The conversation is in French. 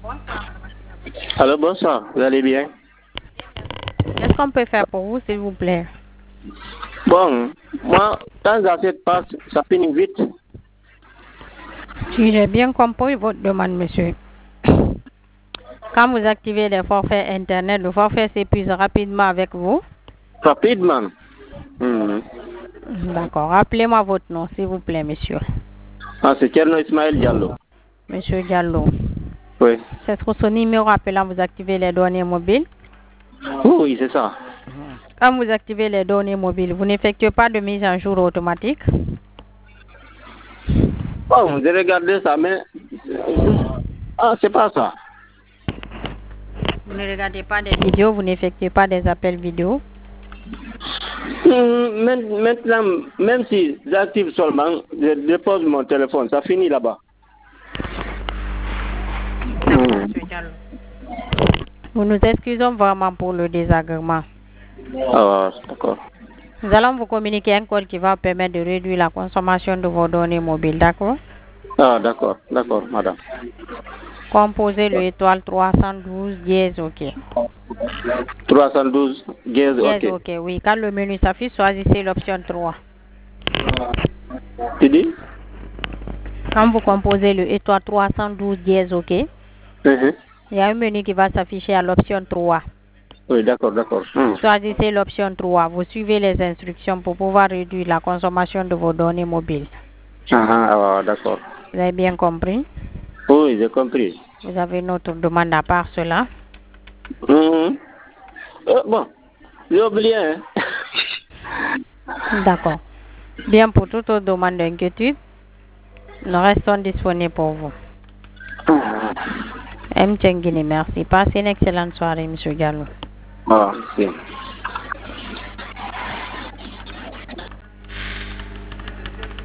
Alors bonsoir, vous allez bien? Qu'est-ce qu'on peut faire pour vous, s'il vous plaît? Bon, moi, quand j'achète pas, ça finit vite. Si j'ai bien compris votre demande, monsieur. Quand vous activez les forfaits Internet, le forfait s'épuise rapidement avec vous. Rapidement. D'accord. Rappelez-moi votre nom, s'il vous plaît, monsieur. Ah, c'est Tcherno Ismaël Diallo. Monsieur Diallo. Oui. C'est sur ce numéro appelant vous activez les données mobiles. Oui, c'est ça. Quand vous activez les données mobiles, vous n'effectuez pas de mise en jour automatique. Bon, j'ai regardé ça, mais... Ah, c'est pas ça. Vous ne regardez pas des vidéos, vous n'effectuez pas des appels vidéo. Maintenant, même si j'active seulement, je dépose mon téléphone, ça finit là-bas. D'accord, monsieur Diallo. Nous nous excusons vraiment pour le désagrément. Ah, d'accord. Nous allons vous communiquer un code qui va permettre de réduire la consommation de vos données mobiles, d'accord? Ah, d'accord, madame. Composez le étoile 312 dièse OK. 312 dièse OK. Dièse OK, oui. Quand le menu s'affiche, choisissez l'option 3. Tu dis? Quand vous composez le étoile 312 dièse OK, il y a un menu qui va s'afficher à l'option 3. Oui, d'accord. Choisissez l'option 3. Vous suivez les instructions pour pouvoir réduire la consommation de vos données mobiles. D'accord. Vous avez bien compris? Oui, j'ai compris. Vous avez une autre demande à part cela? Bon, j'ai oublié. Hein? D'accord. Bien, pour toute autre demande d'inquiétude, nous restons disponibles pour vous. M. Tchengini, merci. Passez une excellente soirée, M. Diallo. Merci.